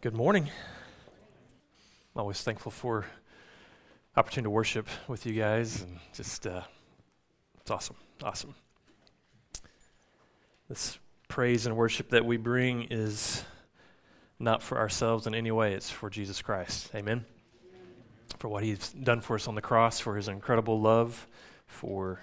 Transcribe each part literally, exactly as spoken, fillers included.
Good morning. I'm always thankful for opportunity to worship with you guys, and just uh, it's awesome, awesome. This praise and worship that we bring is not for ourselves in any way. It's for Jesus Christ. Amen. For what He's done for us on the cross, for His incredible love, for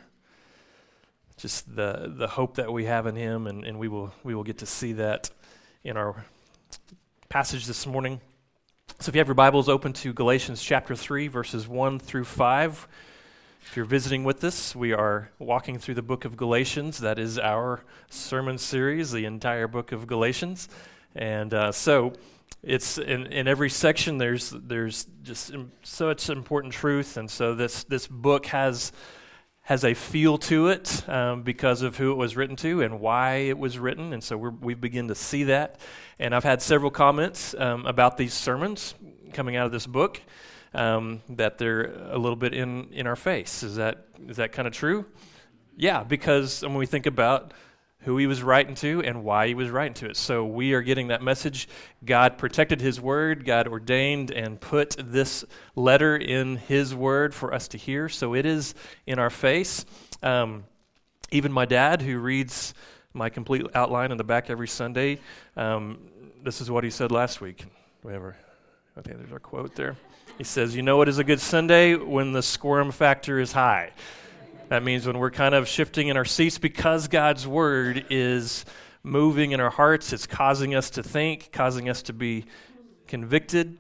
just the the hope that we have in Him, and, and we will we will get to see that in our passage this morning. So if you have your Bibles open to Galatians chapter three, verses one through five. If you're visiting with us, we are walking through the book of Galatians. That is our sermon series, the entire book of Galatians. And uh, so it's in, in every section there's there's just such important truth, and so this this book has has a feel to it um, because of who it was written to and why it was written, and so we're, we begin to see that. And I've had several comments um, about these sermons coming out of this book um, that they're a little bit in, in our face. Is that is that kind of true? Yeah, because when we think about who he was writing to and why he was writing to it. So we are getting that message. God protected his word. God ordained and put this letter in his word for us to hear. So it is in our face. Um, even my dad, who reads my complete outline in the back every Sunday, um, this is what he said last week. Whatever. I think there's our quote there. He says, "You know what is a good Sunday? When the squirm factor is high." That means when we're kind of shifting in our seats because God's word is moving in our hearts, it's causing us to think, causing us to be convicted.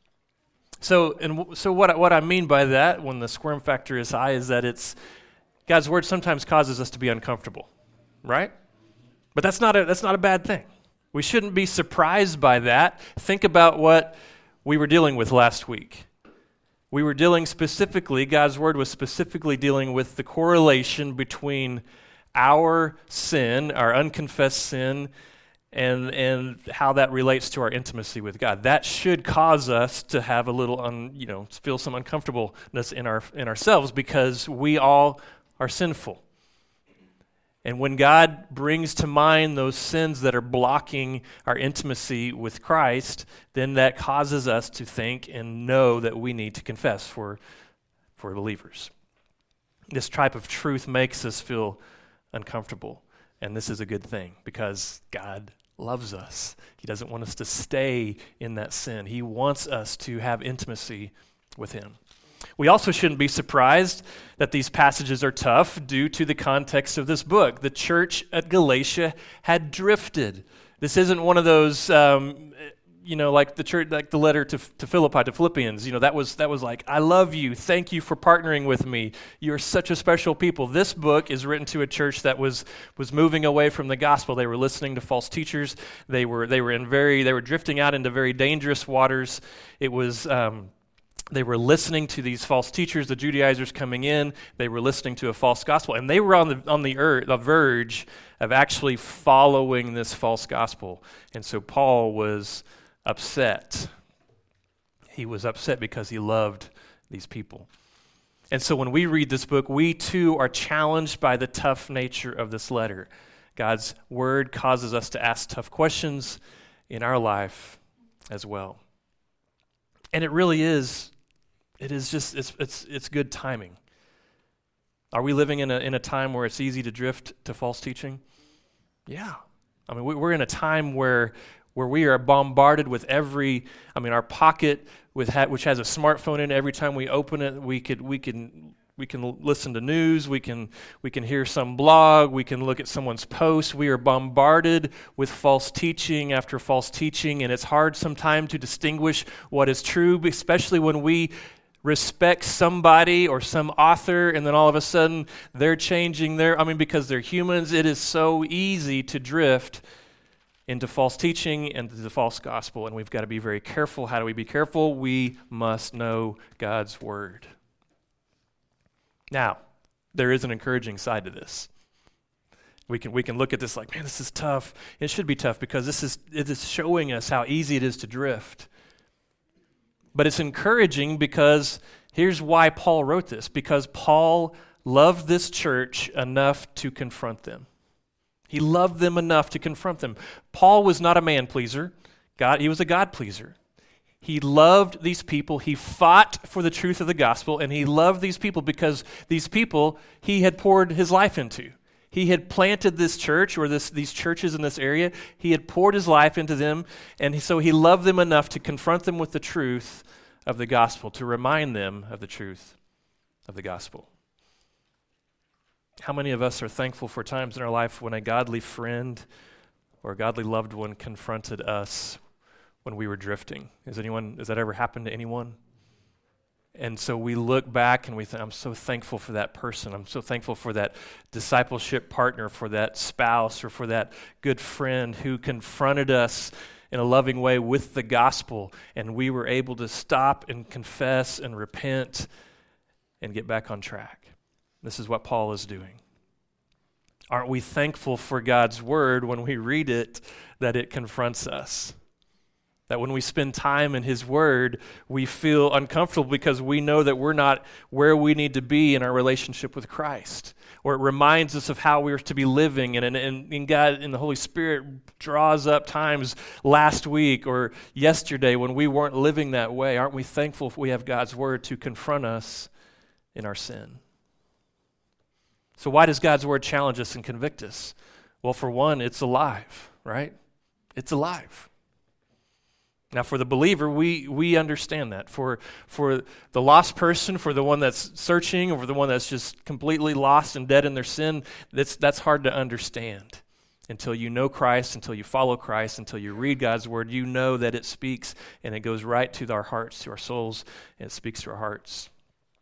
So, and so what what I mean by that, when the squirm factor is high, is that it's God's word sometimes causes us to be uncomfortable, right? But that's not a that's not a bad thing. We shouldn't be surprised by that. Think about what we were dealing with last week. We were dealing specifically, God's word was specifically dealing with the correlation between our sin, our unconfessed sin, and and how that relates to our intimacy with God. That should cause us to have a little, un, you know, feel some uncomfortableness in our in ourselves because we all are sinful. And when God brings to mind those sins that are blocking our intimacy with Christ, then that causes us to think and know that we need to confess for, for believers. This type of truth makes us feel uncomfortable, and this is a good thing because God loves us. He doesn't want us to stay in that sin. He wants us to have intimacy with Him. We also shouldn't be surprised that these passages are tough due to the context of this book. The church at Galatia had drifted. This isn't one of those, um, you know, like the church, like the letter to, to Philippi, to Philippians. You know, that was that was like, I love you. Thank you for partnering with me. You're such a special people. This book is written to a church that was was moving away from the gospel. They were listening to false teachers. They were they were in very they were drifting out into very dangerous waters. It was. Um, They were listening to these false teachers, the Judaizers coming in. They were listening to a false gospel, and they were on the on the, er, the verge of actually following this false gospel. And so Paul was upset. He was upset because he loved these people. And so when we read this book, we too are challenged by the tough nature of this letter. God's word causes us to ask tough questions in our life as well. And it really is, it is just, it's it's it's good timing. Are we living in a in a time where it's easy to drift to false teaching? Yeah. I mean, we, we're in a time where where we are bombarded with every, I mean, our pocket, with ha- which has a smartphone in it, every time we open it, we could we can we can listen to news, we can we can hear some blog, we can look at someone's post. We are bombarded with false teaching after false teaching, and it's hard sometimes to distinguish what is true, especially when we respect somebody or some author, and then all of a sudden they're changing their, I mean, because they're humans, it is so easy to drift into false teaching and to the false gospel, and we've got to be very careful. How do we be careful? We must know God's word. Now, there is an encouraging side to this. We can we can look at this like, man, this is tough. It should be tough because this is it is showing us how easy it is to drift. But it's encouraging because here's why Paul wrote this. Because Paul loved this church enough to confront them. He loved them enough to confront them. Paul was not a man pleaser. God, he was a God pleaser. He loved these people. He fought for the truth of the gospel, and he loved these people because these people he had poured his life into. He had planted this church or this, these churches in this area. He had poured his life into them, and he, so he loved them enough to confront them with the truth of the gospel, to remind them of the truth of the gospel. How many of us are thankful for times in our life when a godly friend or a godly loved one confronted us when we were drifting? Has anyone, has that ever happened to anyone? And so we look back and we think, I'm so thankful for that person. I'm so thankful for that discipleship partner, for that spouse, or for that good friend who confronted us in a loving way with the gospel, and we were able to stop and confess and repent and get back on track. This is what Paul is doing. Aren't we thankful for God's word when we read it, that it confronts us? That when we spend time in his word, we feel uncomfortable because we know that we're not where we need to be in our relationship with Christ. Or it reminds us of how we're to be living, and, and, and God and the Holy Spirit draws up times last week or yesterday when we weren't living that way. Aren't we thankful if we have God's word to confront us in our sin? So why does God's word challenge us and convict us? Well, for one, it's alive, right? It's alive. Now, for the believer, we we understand that. For for the lost person, for the one that's searching, or for the one that's just completely lost and dead in their sin, that's that's hard to understand. Until you know Christ, until you follow Christ, until you read God's word, you know that it speaks and it goes right to our hearts, to our souls, and it speaks to our hearts.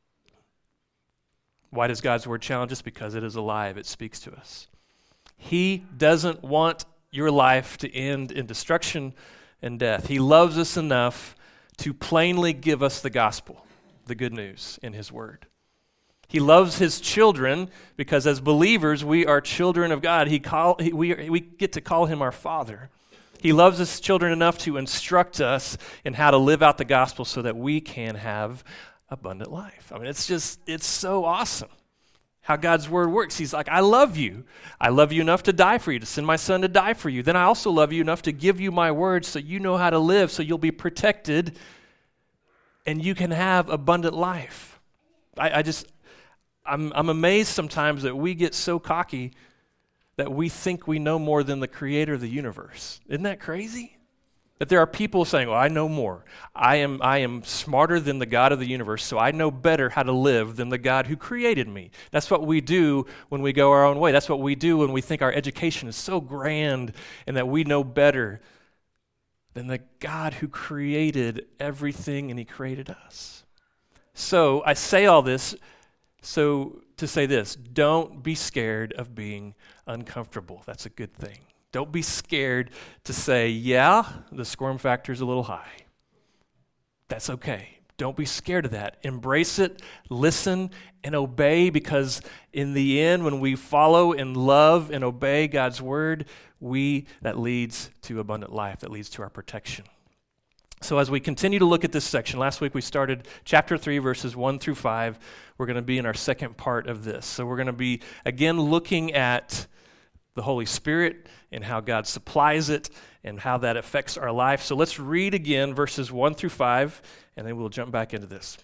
Why does God's word challenge us? Because it is alive. It speaks to us. He doesn't want your life to end in destruction and death. He loves us enough to plainly give us the gospel, the good news in his word. He loves his children because as believers, we are children of God. He call, he, we, we get to call him our Father. He loves his children enough to instruct us in how to live out the gospel so that we can have abundant life. I mean, it's just, it's so awesome how God's word works. He's like, I love you. I love you enough to die for you, to send my son to die for you. Then I also love you enough to give you my word so you know how to live, so you'll be protected and you can have abundant life. I, I just, I'm, I'm amazed sometimes that we get so cocky that we think we know more than the creator of the universe. Isn't that crazy? That there are people saying, well, I know more. I am I am smarter than the God of the universe, so I know better how to live than the God who created me. That's what we do when we go our own way. That's what we do when we think our education is so grand and that we know better than the God who created everything and he created us. So I say all this so to say this, don't be scared of being uncomfortable. That's a good thing. Don't be scared to say, yeah, the squirm factor is a little high. That's okay. Don't be scared of that. Embrace it, listen, and obey, because in the end, when we follow and love and obey God's word, we that leads to abundant life, that leads to our protection. So as we continue to look at this section, last week we started chapter three, verses one through five. We're going to be in our second part of this. So we're going to be, again, looking at the Holy Spirit and how God supplies it and how that affects our life. So let's read again verses one through five, and then we'll jump back into this.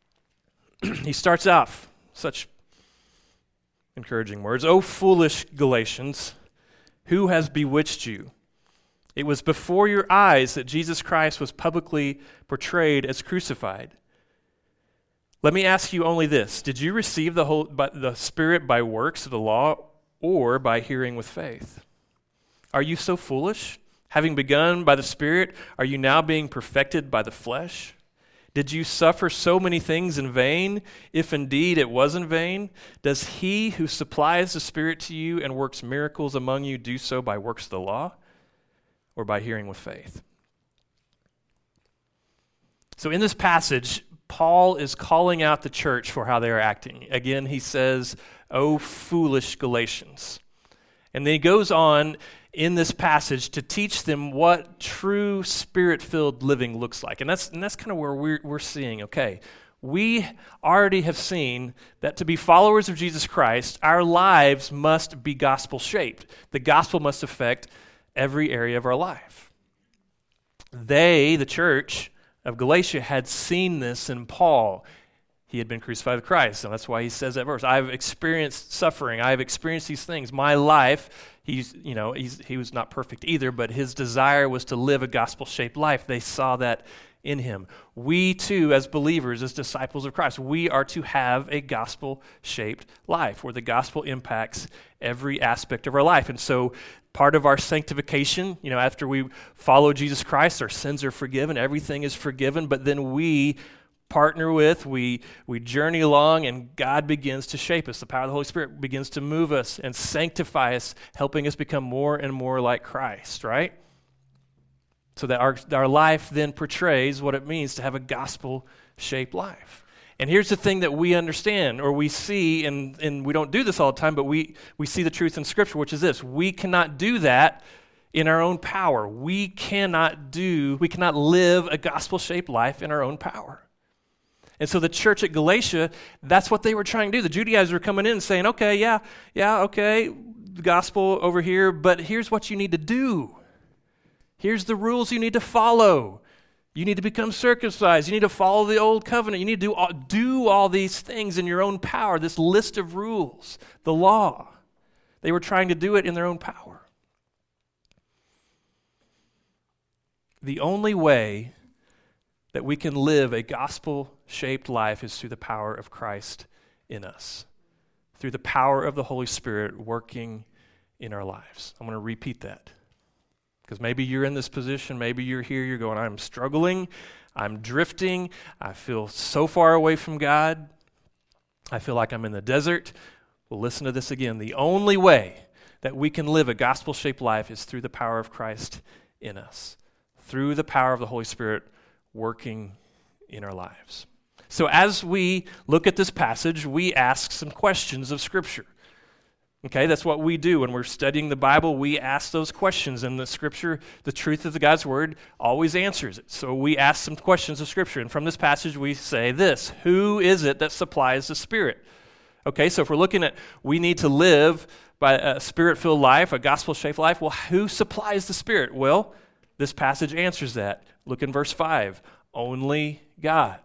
He starts off, such encouraging words. O foolish Galatians, who has bewitched you? It was before your eyes that Jesus Christ was publicly portrayed as crucified. Let me ask you only this. Did you receive the, whole, by, the Spirit by works of the law or by hearing with faith? Are you so foolish? Having begun by the Spirit, are you now being perfected by the flesh? Did you suffer so many things in vain? If indeed it was in vain, does he who supplies the Spirit to you and works miracles among you do so by works of the law or by hearing with faith? So in this passage, Paul is calling out the church for how they are acting. Again, he says, "O foolish Galatians." And then he goes on in this passage to teach them what true Spirit-filled living looks like. And that's and that's kind of where we're, we're seeing, okay, we already have seen that to be followers of Jesus Christ, our lives must be gospel-shaped. The gospel must affect every area of our life. They, the church of Galatia, had seen this in Paul. He had been crucified with Christ, and that's why he says that verse. I've experienced suffering. I've experienced these things. My life, he's, you know, he's, he was not perfect either, but his desire was to live a gospel-shaped life. They saw that in him. We too, as believers, as disciples of Christ, we are to have a gospel-shaped life where the gospel impacts every aspect of our life. And so part of our sanctification, you know, after we follow Jesus Christ, our sins are forgiven, everything is forgiven, but then we partner with, we we journey along, and God begins to shape us. The power of the Holy Spirit begins to move us and sanctify us, helping us become more and more like Christ, right? So that our, our life then portrays what it means to have a gospel-shaped life. And here's the thing that we understand, or we see, and, and we don't do this all the time, but we, we see the truth in Scripture, which is this: we cannot do that in our own power. We cannot do, we cannot live a gospel-shaped life in our own power. And so the church at Galatia, that's what they were trying to do. The Judaizers were coming in and saying, okay, yeah, yeah, okay, the gospel over here, but here's what you need to do. Here's the rules you need to follow. You need to become circumcised. You need to follow the old covenant. You need to do all, do all these things in your own power, this list of rules, the law. They were trying to do it in their own power. The only way that we can live a gospel-shaped life is through the power of Christ in us, through the power of the Holy Spirit working in our lives. I'm going to repeat that, because maybe you're in this position, maybe you're here, you're going, I'm struggling, I'm drifting, I feel so far away from God, I feel like I'm in the desert. Well, listen to this again. The only way that we can live a gospel-shaped life is through the power of Christ in us, through the power of the Holy Spirit working in our lives. So as we look at this passage, we ask some questions of Scripture. Okay, that's what we do when we're studying the Bible. We ask those questions, and the Scripture, the truth of the God's Word, always answers it. So we ask some questions of Scripture, and from this passage we say this: who is it that supplies the Spirit? Okay, so if we're looking at we need to live by a Spirit-filled life, a gospel-shaped life, well, who supplies the Spirit? Well, this passage answers that. Look in verse five. Only God.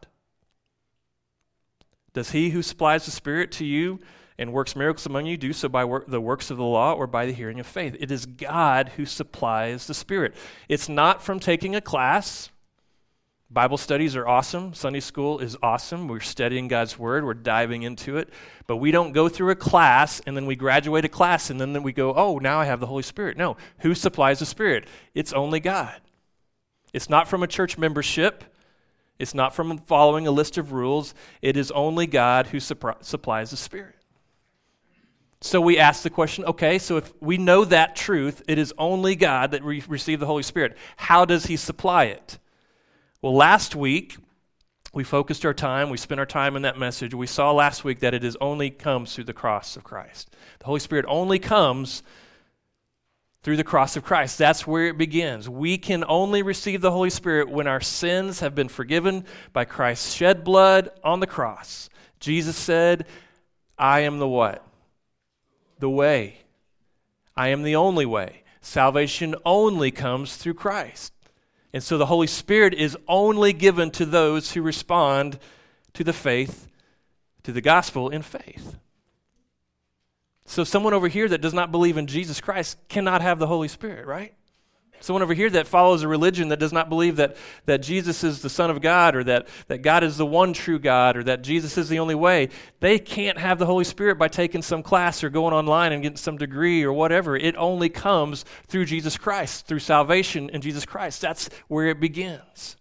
Does he who supplies the Spirit to you and works miracles among you do so by work, the works of the law or by the hearing of faith? It is God who supplies the Spirit. It's not from taking a class. Bible studies are awesome. Sunday school is awesome. We're studying God's Word. We're diving into it. But we don't go through a class and then we graduate a class and then we go, oh, now I have the Holy Spirit. No. Who supplies the Spirit? It's only God. It's not from a church membership. It's not from following a list of rules. It is only God who supri- supplies the Spirit. So we ask the question, okay, so if we know that truth, it is only God that we receive the Holy Spirit. How does he supply it? Well, last week, we focused our time, we spent our time in that message. We saw last week that it is only comes through the cross of Christ. The Holy Spirit only comes through the cross of Christ. That's where it begins. We can only receive the Holy Spirit when our sins have been forgiven by Christ's shed blood on the cross. Jesus said, I am the what? The way. I am the only way. Salvation only comes through Christ. And so the Holy Spirit is only given to those who respond to the faith, to the gospel in faith. So someone over here that does not believe in Jesus Christ cannot have the Holy Spirit, right? Someone over here that follows a religion that does not believe that, that Jesus is the Son of God, or that, that God is the one true God, or that Jesus is the only way, they can't have the Holy Spirit by taking some class or going online and getting some degree or whatever. It only comes through Jesus Christ, through salvation in Jesus Christ. That's where it begins.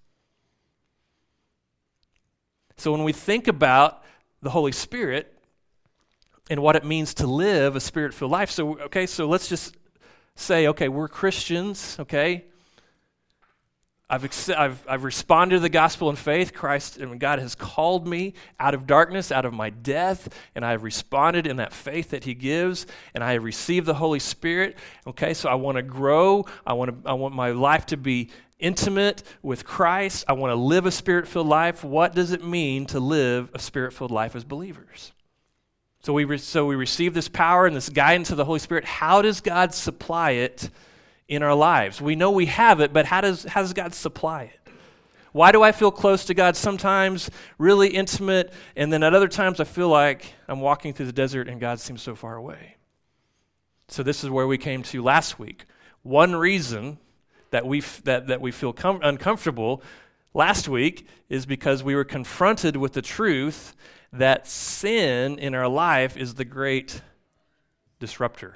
So when we think about the Holy Spirit and what it means to live a Spirit-filled life, so okay, so let's just say, okay, we're Christians, okay? I've, ex- I've I've responded to the gospel in faith. Christ and God has called me out of darkness, out of my death, and I have responded in that faith that he gives, and I have received the Holy Spirit. Okay, so I want to grow. I want to I want my life to be intimate with Christ. I want to live a Spirit-filled life. What does it mean to live a Spirit-filled life as believers? So we re- so we receive this power and this guidance of the Holy Spirit. How does God supply it in our lives. We know we have it, but how does, how does God supply it? Why do I feel close to God sometimes, really intimate, and then at other times I feel like I'm walking through the desert and God seems so far away? So this is where we came to last week. One reason that we f- that, that we feel com- uncomfortable last week is because we were confronted with the truth that sin in our life is the great disruptor.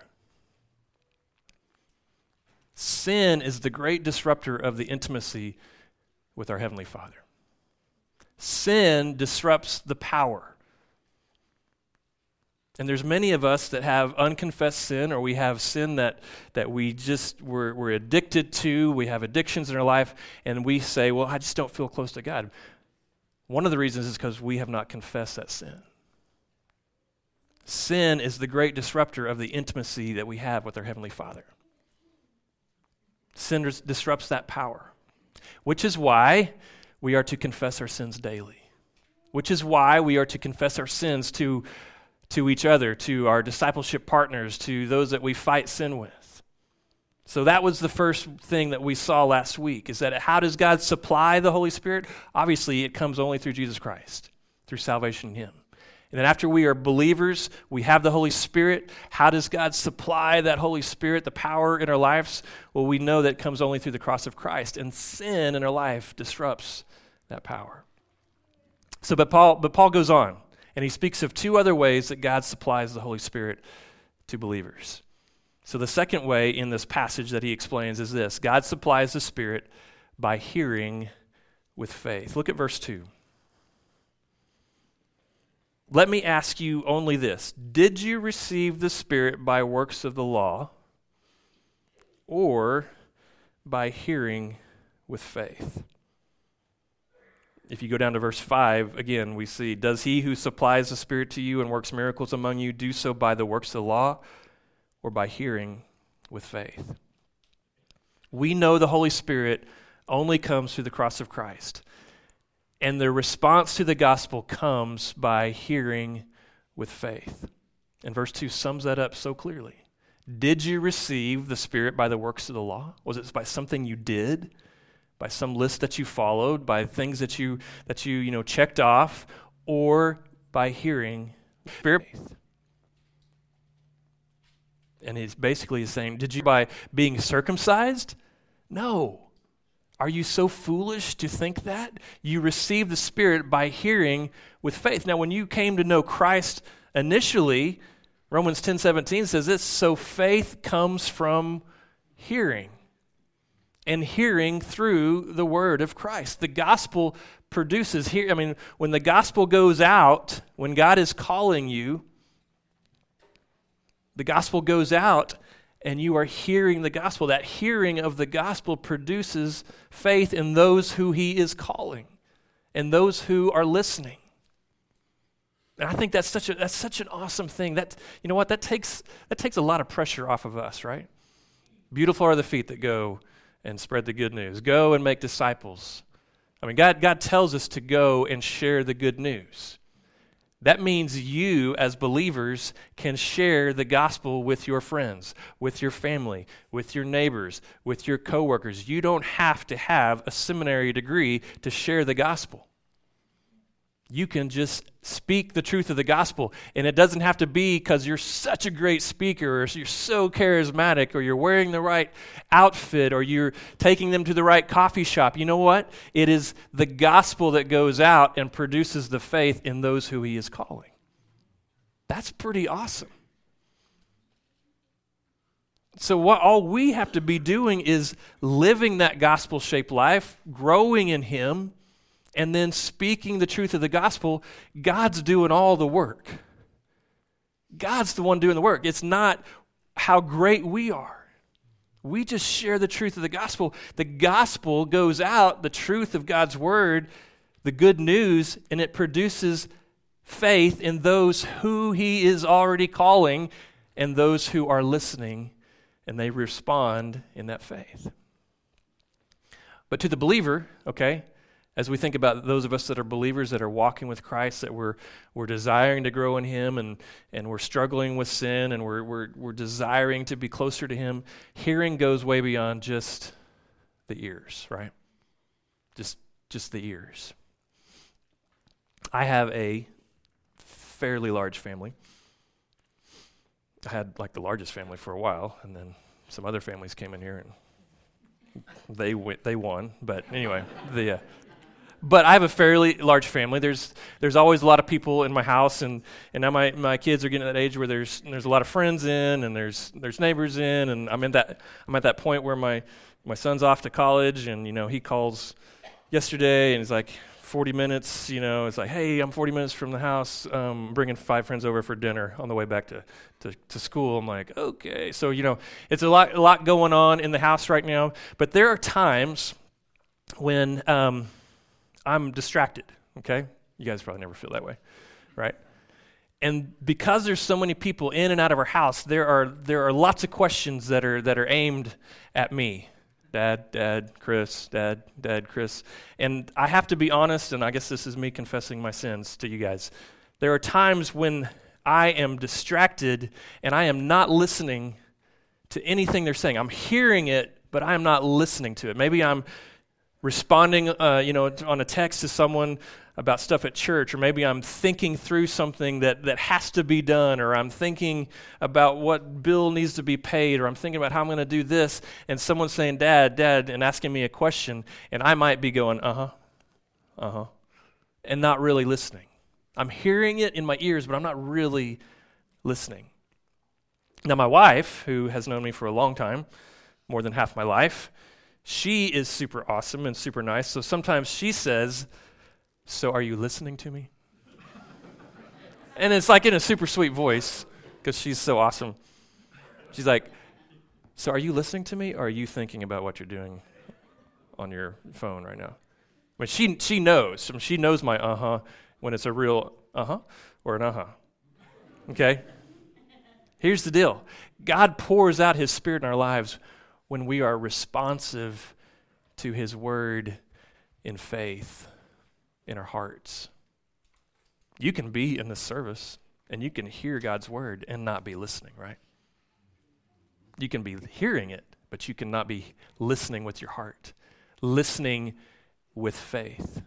Sin is the great disruptor of the intimacy with our Heavenly Father. Sin disrupts the power. And there's many of us that have unconfessed sin, or we have sin that, that we just, we're, we're addicted to, we have addictions in our life, and we say, well, I just don't feel close to God. One of the reasons is because we have not confessed that sin. Sin is the great disruptor of the intimacy that we have with our Heavenly Father. Sin dis- disrupts that power, which is why we are to confess our sins daily, which is why we are to confess our sins to, to each other, to our discipleship partners, to those that we fight sin with. So that was the first thing that we saw last week, is that how does God supply the Holy Spirit? Obviously, it comes only through Jesus Christ, through salvation in Him. And then after we are believers, we have the Holy Spirit. How does God supply that Holy Spirit, the power in our lives? Well, we know that it comes only through the cross of Christ, and sin in our life disrupts that power. So, but Paul, but Paul goes on, and he speaks of two other ways that God supplies the Holy Spirit to believers. So the second way in this passage that he explains is this: God supplies the Spirit by hearing with faith. Look at verse two. Let me ask you only this: did you receive the Spirit by works of the law, or by hearing with faith? If you go down to verse five, again, we see, does he who supplies the Spirit to you and works miracles among you do so by the works of the law, or by hearing with faith? We know the Holy Spirit only comes through the cross of Christ. And the response to the gospel comes by hearing with faith. And verse two sums that up so clearly. Did you receive the Spirit by the works of the law? Was it by something you did? By some list that you followed? By things that you that you, you know, checked off? Or by hearing Spirit? And he's basically saying, did you by being circumcised? No. Are you so foolish to think that? You received the Spirit by hearing with faith. Now, when you came to know Christ initially, Romans ten seventeen says this, so faith comes from hearing, and hearing through the word of Christ. The gospel produces here. I mean, when the gospel goes out, when God is calling you, the gospel goes out and you are hearing the gospel. That hearing of the gospel produces faith in those who he is calling and those who are listening. And I think that's such a that's such an awesome thing. That, you know what, that takes that takes a lot of pressure off of us, right? Beautiful are the feet that go and spread the good news. Go and make disciples. I mean, God God tells us to go and share the good news. That means you, as believers, can share the gospel with your friends, with your family, with your neighbors, with your coworkers. You don't have to have a seminary degree to share the gospel. You can just speak the truth of the gospel, and it doesn't have to be because you're such a great speaker, or you're so charismatic, or you're wearing the right outfit, or you're taking them to the right coffee shop. You know what? It is the gospel that goes out and produces the faith in those who he is calling. That's pretty awesome. So what all we have to be doing is living that gospel-shaped life, growing in him, and then speaking the truth of the gospel. God's doing all the work. God's the one doing the work. It's not how great we are. We just share the truth of the gospel. The gospel goes out, the truth of God's word, the good news, and it produces faith in those who he is already calling and those who are listening, and they respond in that faith. But to the believer, okay, As we think about those of us that are believers, that are walking with Christ, that we're we're desiring to grow in Him, and and we're struggling with sin, and we're we're we're desiring to be closer to Him, hearing goes way beyond just the ears, right? Just just the ears. I have a fairly large family. I had like the largest family for a while, and then some other families came in here and they went, they won. But anyway, the uh, but I have a fairly large family. There's there's always a lot of people in my house, and, and now my, my kids are getting at that age where there's there's a lot of friends in, and there's there's neighbors in, and I'm in that I'm at that point where my my son's off to college, and you know he calls yesterday, and he's like, forty minutes, you know, it's like, hey, I'm forty minutes from the house, um, bringing five friends over for dinner on the way back to, to, to school. I'm like, okay. So, you know, it's a lot, a lot going on in the house right now. But there are times when um, I'm distracted, okay? You guys probably never feel that way, right? And because there's so many people in and out of our house, there are there are lots of questions that are that are aimed at me. Dad, Dad, Chris, Dad, Dad, Chris. And I have to be honest, and I guess this is me confessing my sins to you guys. There are times when I am distracted and I am not listening to anything they're saying. I'm hearing it, but I am not listening to it. Maybe I'm responding, uh, you know, on a text to someone about stuff at church, or maybe I'm thinking through something that, that has to be done, or I'm thinking about what bill needs to be paid, or I'm thinking about how I'm going to do this, and someone's saying, Dad, Dad, and asking me a question, and I might be going, uh-huh, uh-huh, and not really listening. I'm hearing it in my ears, but I'm not really listening. Now, my wife, who has known me for a long time, more than half my life, she is super awesome and super nice, so sometimes she says, so are you listening to me? And it's like in a super sweet voice, because she's so awesome. She's like, so are you listening to me, or are you thinking about what you're doing on your phone right now? But she she knows. She knows my uh-huh when it's a real uh-huh or an uh-huh. Okay? Here's the deal. God pours out His Spirit in our lives when we are responsive to His Word in faith in our hearts. You can be in this service and you can hear God's Word and not be listening, right? You can be hearing it, but you cannot be listening with your heart, listening with faith.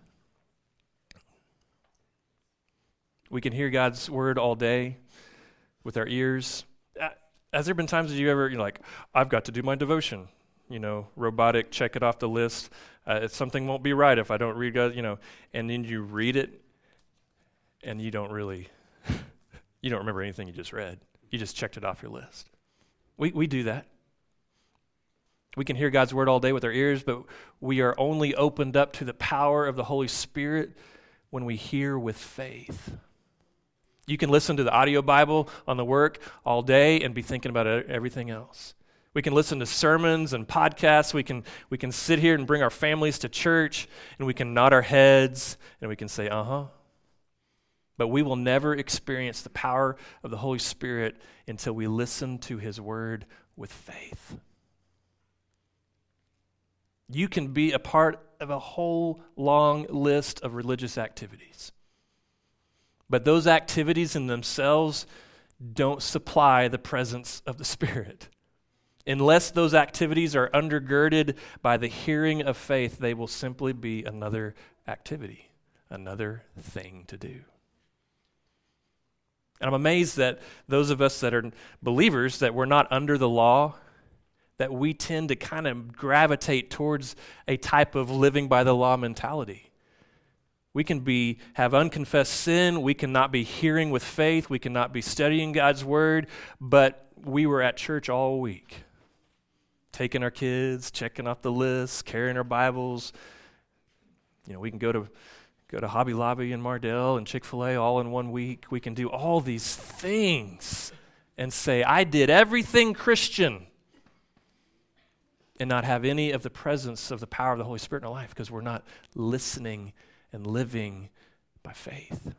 We can hear God's Word all day with our ears. Has there been times that you ever, you're like, I've got to do my devotion, you know, robotic, check it off the list. Uh, something won't be right if I don't read God, you know, and then you read it and you don't really, you don't remember anything you just read. You just checked it off your list. We we do that. We can hear God's Word all day with our ears, but we are only opened up to the power of the Holy Spirit when we hear with faith. You can listen to the audio Bible on the work all day and be thinking about everything else. We can listen to sermons and podcasts. We can we can sit here and bring our families to church, and we can nod our heads, and we can say, uh-huh. But we will never experience the power of the Holy Spirit until we listen to His Word with faith. You can be a part of a whole long list of religious activities. But those activities in themselves don't supply the presence of the Spirit. Unless those activities are undergirded by the hearing of faith, they will simply be another activity, another thing to do. And I'm amazed that those of us that are believers, that we're not under the law, that we tend to kind of gravitate towards a type of living by the law mentality. We can be have unconfessed sin, we cannot be hearing with faith, we cannot be studying God's Word, but we were at church all week, taking our kids, checking off the list, carrying our Bibles. You know, we can go to go to Hobby Lobby and Mardell and Chick-fil-A all in one week. We can do all these things and say, I did everything Christian, and not have any of the presence of the power of the Holy Spirit in our life because we're not listening and living by faith.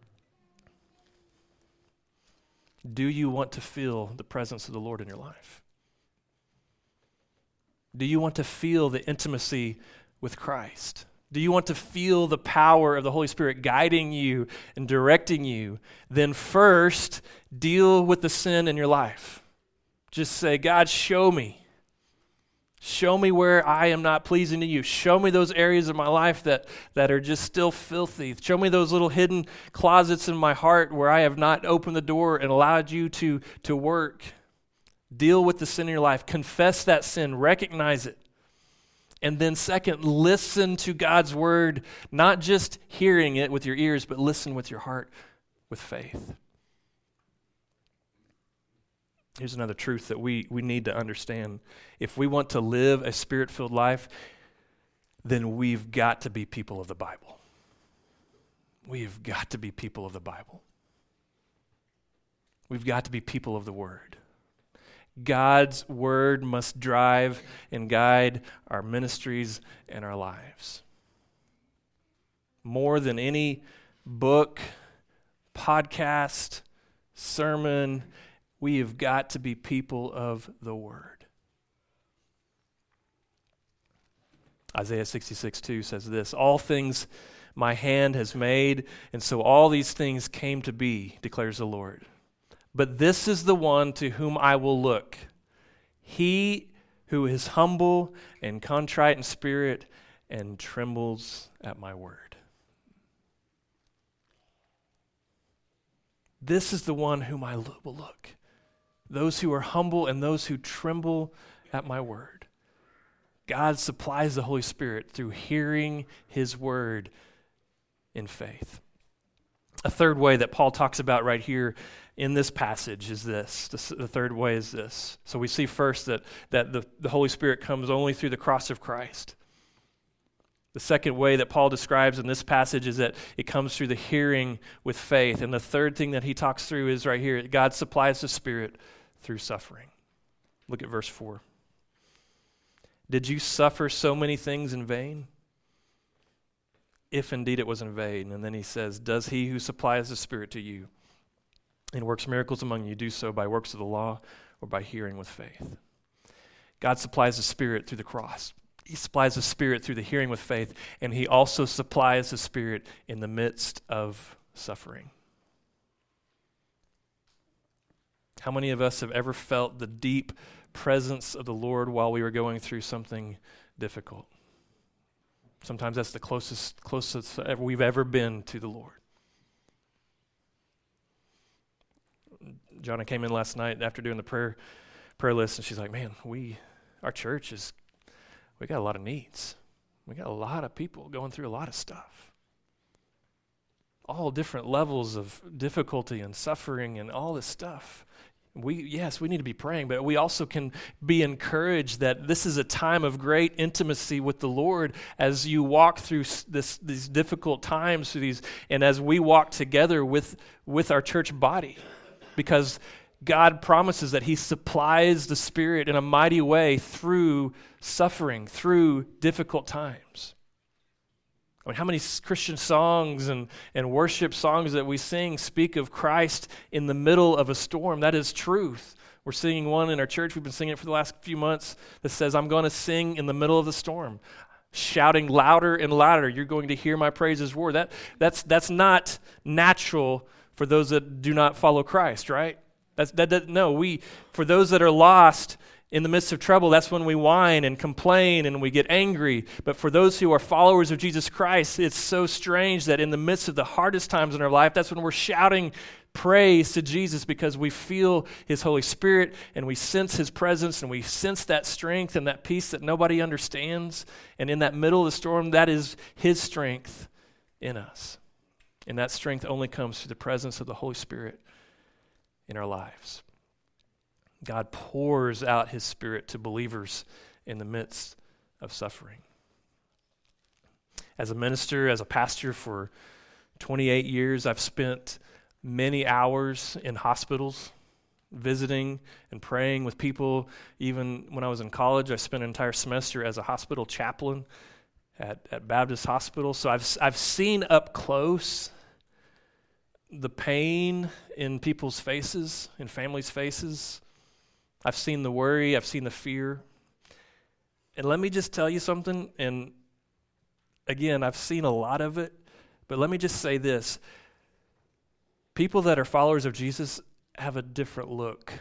Do you want to feel the presence of the Lord in your life? Do you want to feel the intimacy with Christ? Do you want to feel the power of the Holy Spirit guiding you and directing you? Then first, deal with the sin in your life. Just say, God, show me. Show me where I am not pleasing to you. Show me those areas of my life that, that are just still filthy. Show me those little hidden closets in my heart where I have not opened the door and allowed you to, to work. Deal with the sin in your life. Confess that sin. Recognize it. And then second, listen to God's word, not just hearing it with your ears, but listen with your heart with faith. Here's another truth that we, we need to understand. If we want to live a Spirit-filled life, then we've got to be people of the Bible. We've got to be people of the Bible. We've got to be people of the Word. God's word must drive and guide our ministries and our lives. More than any book, podcast, sermon, we have got to be people of the word. Isaiah sixty-six two says this, all things my hand has made, and so all these things came to be, declares the Lord. But this is the one to whom I will look, he who is humble and contrite in spirit and trembles at my word. This is the one whom I will look, those who are humble and those who tremble at my word. God supplies the Holy Spirit through hearing his word in faith. A third way that Paul talks about right here in this passage is this. The, the third way is this. So we see first that, that the, the Holy Spirit comes only through the cross of Christ. The second way that Paul describes in this passage is that it comes through the hearing with faith. And the third thing that he talks through is right here. God supplies the Spirit through suffering. Look at verse four. Did you suffer so many things in vain? If indeed it was in vain. And then he says, does he who supplies the Spirit to you and works miracles among you do so by works of the law or by hearing with faith? God supplies the Spirit through the cross. He supplies the Spirit through the hearing with faith, and he also supplies the Spirit in the midst of suffering. How many of us have ever felt the deep presence of the Lord while we were going through something difficult? Sometimes that's the closest closest we've ever been to the Lord. Jonna came in last night after doing the prayer prayer list, and she's like, man, we, our church is, we got a lot of needs. We got a lot of people going through a lot of stuff. All different levels of difficulty and suffering and all this stuff. We, yes, we need to be praying, but we also can be encouraged that this is a time of great intimacy with the Lord as you walk through this, these difficult times, through these, and as we walk together with, with our church body, because God promises that he supplies the Spirit in a mighty way through suffering, through difficult times. I mean, how many Christian songs and, and worship songs that we sing speak of Christ in the middle of a storm? That is truth. We're singing one in our church. We've been singing it for the last few months that says, I'm going to sing in the middle of the storm, shouting louder and louder. You're going to hear my praises roar. That, that's, that's not natural for those that do not follow Christ, right? That's, that, that, no, we, for those that are lost in the midst of trouble, that's when we whine and complain and we get angry. But for those who are followers of Jesus Christ, it's so strange that in the midst of the hardest times in our life, that's when we're shouting praise to Jesus, because we feel his Holy Spirit and we sense his presence and we sense that strength and that peace that nobody understands. And in that middle of the storm, that is his strength in us. And that strength only comes through the presence of the Holy Spirit in our lives. God pours out his Spirit to believers in the midst of suffering. As a minister, as a pastor for twenty-eight years, I've spent many hours in hospitals visiting and praying with people. Even when I was in college, I spent an entire semester as a hospital chaplain at, at Baptist Hospital. So I've I've seen up close the pain in people's faces, in families' faces. I've seen the worry, I've seen the fear. And let me just tell you something, and again, I've seen a lot of it, but let me just say this. People that are followers of Jesus have a different look.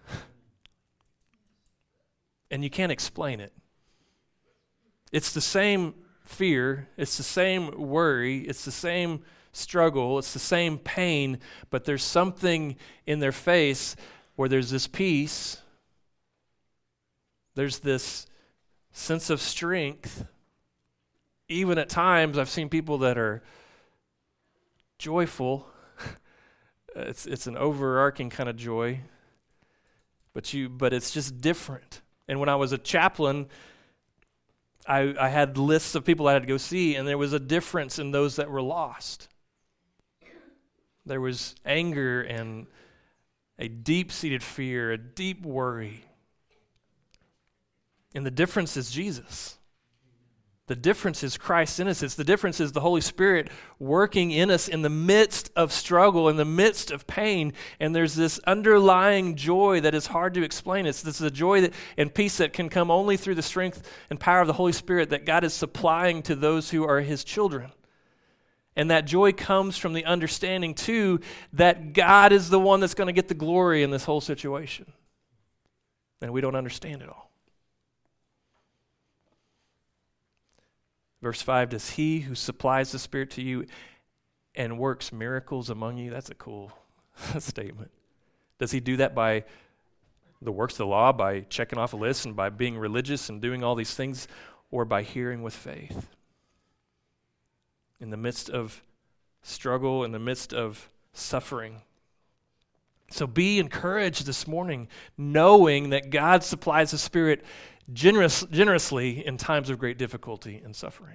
And you can't explain it. It's the same fear, it's the same worry, it's the same struggle, it's the same pain, but there's something in their face where there's this peace, there's this sense of strength. Even at times, I've seen people that are joyful. It's it's an overarching kind of joy, but you but it's just different. And when I was a chaplain, I, I had lists of people I had to go see, and there was a difference in those that were lost. There was anger and a deep-seated fear, a deep worry. And the difference is Jesus. The difference is Christ's innocence. The difference is the Holy Spirit working in us in the midst of struggle, in the midst of pain. And there's this underlying joy that is hard to explain. It's this is a joy that, and peace that can come only through the strength and power of the Holy Spirit that God is supplying to those who are His children. And that joy comes from the understanding, too, that God is the one that's going to get the glory in this whole situation. And we don't understand it all. Verse five, does He who supplies the Spirit to you and works miracles among you? That's a cool statement. Does He do that by the works of the law, by checking off a list and by being religious and doing all these things, or by hearing with faith? In the midst of struggle, in the midst of suffering. So be encouraged this morning, knowing that God supplies the Spirit generous, generously in times of great difficulty and suffering.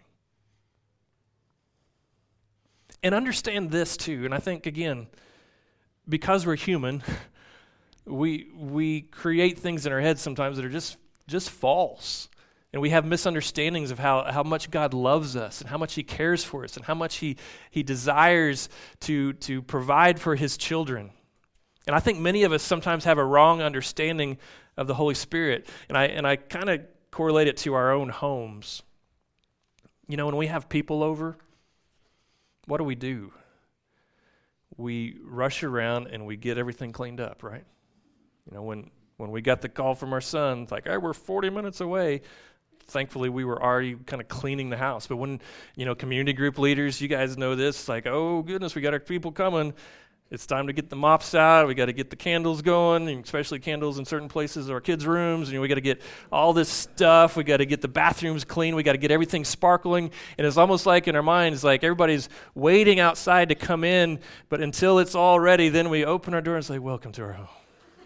And understand this too, and I think, again, because we're human, we we create things in our heads sometimes that are just, just false. And we have misunderstandings of how, how much God loves us and how much He cares for us and how much He, he desires to, to provide for His children. And I think many of us sometimes have a wrong understanding of the Holy Spirit. And I and I kind of correlate it to our own homes. You know, when we have people over, what do we do? We rush around and we get everything cleaned up, right? You know, when, when we got the call from our son, it's like, hey, we're forty minutes away. Thankfully, we were already kind of cleaning the house. But when, you know, community group leaders, you guys know this, it's like, oh, goodness, we got our people coming. It's time to get the mops out. We got to get the candles going, especially candles in certain places, our kids' rooms. And we got to get all this stuff. We got to get the bathrooms clean. We got to get everything sparkling. And it's almost like in our minds, like everybody's waiting outside to come in. But until it's all ready, then we open our door and say, welcome to our home.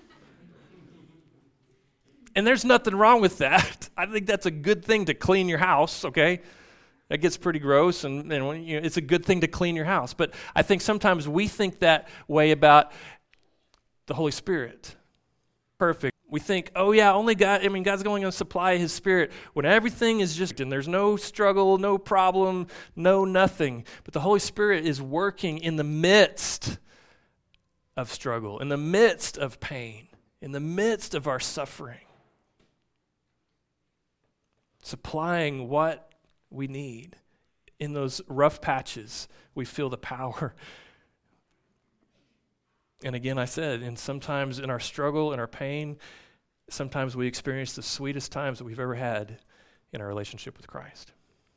And there's nothing wrong with that. I think that's a good thing to clean your house, okay? That gets pretty gross, and, and you know, it's a good thing to clean your house. But I think sometimes we think that way about the Holy Spirit. Perfect. We think, oh yeah, only God, I mean, God's going to supply His Spirit when everything is just, and there's no struggle, no problem, no nothing. But the Holy Spirit is working in the midst of struggle, in the midst of pain, in the midst of our suffering. Supplying what we need. In those rough patches, we feel the power. And again, I said, and sometimes in our struggle, in our pain, sometimes we experience the sweetest times that we've ever had in our relationship with Christ.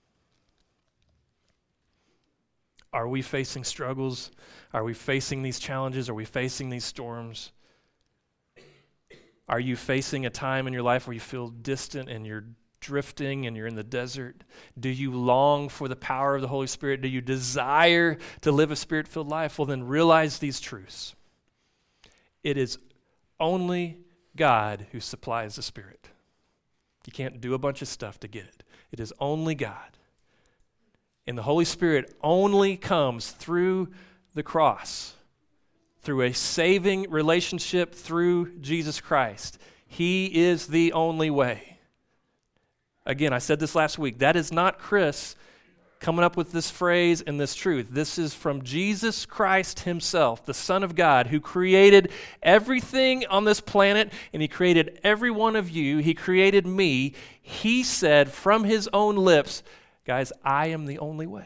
Are we facing struggles? Are we facing these challenges? Are we facing these storms? Are you facing a time in your life where you feel distant and you're drifting and you're in the desert? Do you long for the power of the Holy Spirit? Do you desire to live a Spirit-filled life? Well, then realize these truths. It is only God who supplies the Spirit. You can't do a bunch of stuff to get it. It is only God. And the Holy Spirit only comes through the cross, through a saving relationship through Jesus Christ. He is the only way. Again, I said this last week. That is not Chris coming up with this phrase and this truth. This is from Jesus Christ Himself, the Son of God, who created everything on this planet, and He created every one of you. He created me. He said from His own lips, Guys, I am the only way.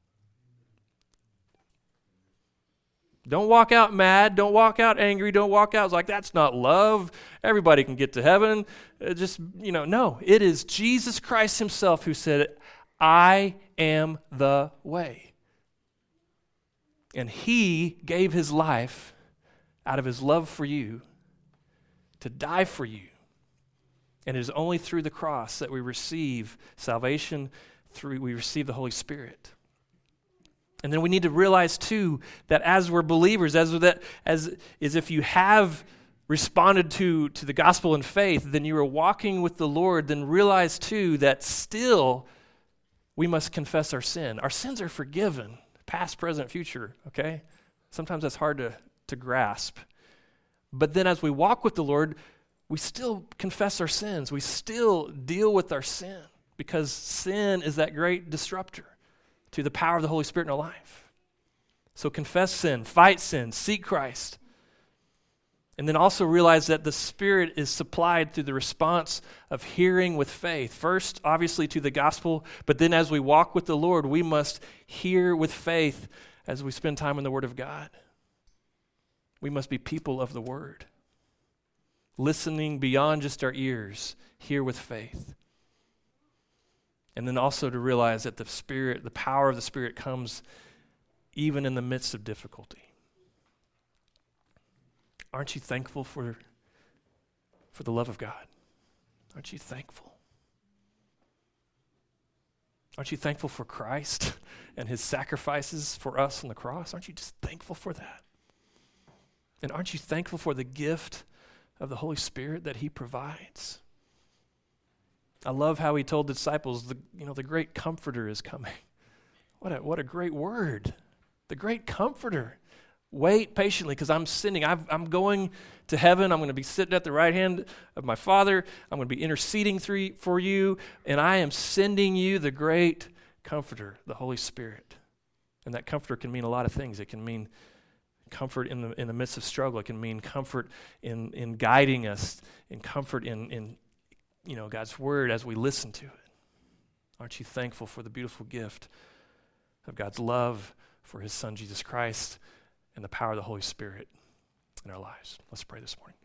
Don't walk out mad. Don't walk out angry. Don't walk out like, that's not love. Everybody can get to heaven. Uh, just, you know, no. It is Jesus Christ himself who said, I am the way. And he gave his life out of his love for you to die for you. And it is only through the cross that we receive salvation, through we receive the Holy Spirit. And then we need to realize too that as we're believers, as that as is if you have responded to, to the gospel in faith, then you are walking with the Lord, then realize too that still we must confess our sin. Our sins are forgiven, past, present, future, okay? Sometimes that's hard to, to grasp. But then as we walk with the Lord, we still confess our sins. We still deal with our sin because sin is that great disruptor to the power of the Holy Spirit in our life. So confess sin, fight sin, seek Christ. And then also realize that the Spirit is supplied through the response of hearing with faith. First, obviously, to the gospel, but then as we walk with the Lord, we must hear with faith as we spend time in the Word of God. We must be people of the Word, listening beyond just our ears, hear with faith. And then also to realize that the Spirit, the power of the Spirit comes even in the midst of difficulty. Aren't you thankful for, for the love of God? Aren't you thankful? Aren't you thankful for Christ and his sacrifices for us on the cross? Aren't you just thankful for that? And aren't you thankful for the gift of the Holy Spirit that he provides? I love how he told the disciples, the, you know, the great comforter is coming. What a, what a great word. The great comforter. Wait patiently because I'm sending. I've, I'm going to heaven. I'm going to be sitting at the right hand of my Father. I'm going to be interceding through, for you. And I am sending you the great comforter, the Holy Spirit. And that comforter can mean a lot of things. It can mean comfort in the in the midst of struggle. It can mean comfort in, in guiding us, and comfort in, in you know, God's word as we listen to it. Aren't you thankful for the beautiful gift of God's love for his Son, Jesus Christ, and the power of the Holy Spirit in our lives? Let's pray this morning.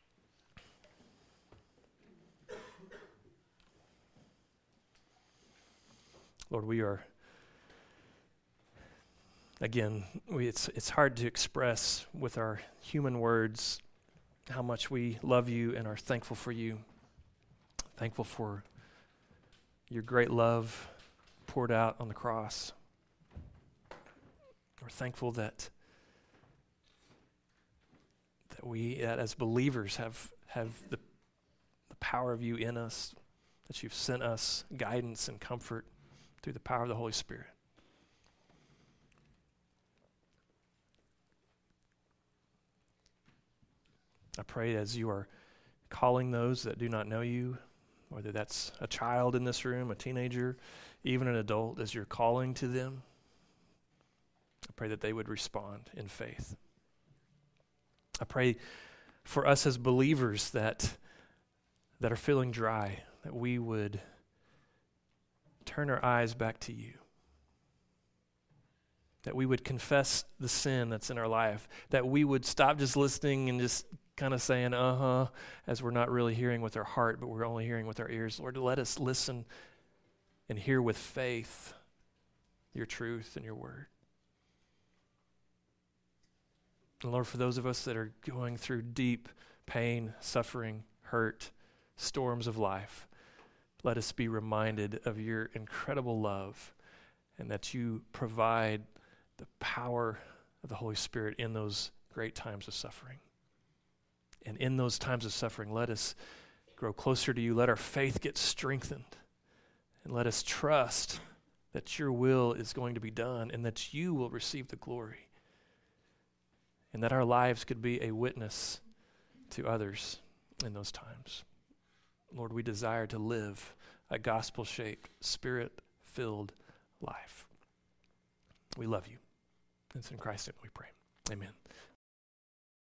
Lord, we are, again, we, it's it's hard to express with our human words how much we love you and are thankful for you. Thankful for your great love poured out on the cross. We're thankful that that we, that as believers, have have the the power of you in us, that you've sent us guidance and comfort through the power of the Holy Spirit. I pray as you are calling those that do not know you, whether that's a child in this room, a teenager, even an adult, as you're calling to them, I pray that they would respond in faith. I pray for us as believers that that are feeling dry, that we would turn our eyes back to you, that we would confess the sin that's in our life, that we would stop just listening and just kind of saying, uh-huh, as we're not really hearing with our heart, but we're only hearing with our ears. Lord, let us listen and hear with faith your truth and your word. And Lord, for those of us that are going through deep pain, suffering, hurt, storms of life, let us be reminded of your incredible love and that you provide the power of the Holy Spirit in those great times of suffering. And in those times of suffering, let us grow closer to you. Let our faith get strengthened. And let us trust that your will is going to be done and that you will receive the glory. And that our lives could be a witness to others in those times. Lord, we desire to live a gospel-shaped, spirit-filled life. We love you. It's in Christ's name we pray. Amen.